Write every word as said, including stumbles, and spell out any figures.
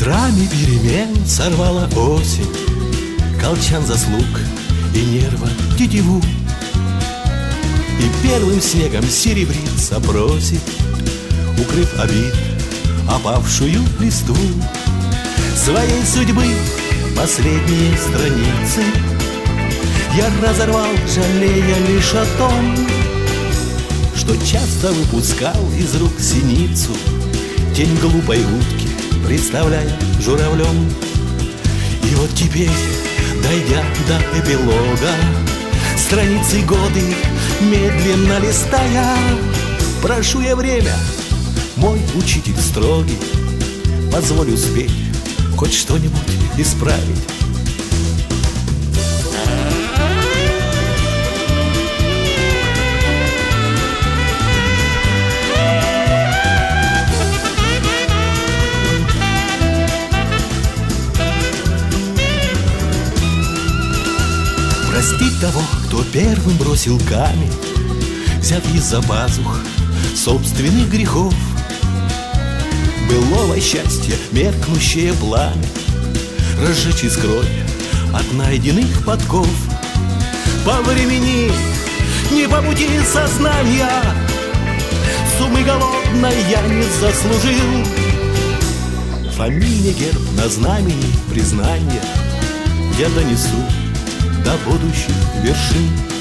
Ветрами перемен сорвала осень колчан заслуг и нерва тетиву, и первым снегом серебрится бросит, укрыв обид опавшую листву. Своей судьбы последние страницы я разорвал, жалея лишь о том, что часто выпускал из рук синицу, тень глупой утки представляя журавлем. И вот теперь, дойдя до эпилога, страницы годы медленно листая, прошу я время, мой учитель строгий, позволь успеть хоть что-нибудь исправить. Простить того, кто первым бросил камень, взяв из-за пазух собственных грехов. Былого счастья меркнущее пламя разжечь искрой от найденных подков. По времени, не по пути сознания, суммы голодной я не заслужил. Фамильный герб на знамени признания я донесу до будущих вершин.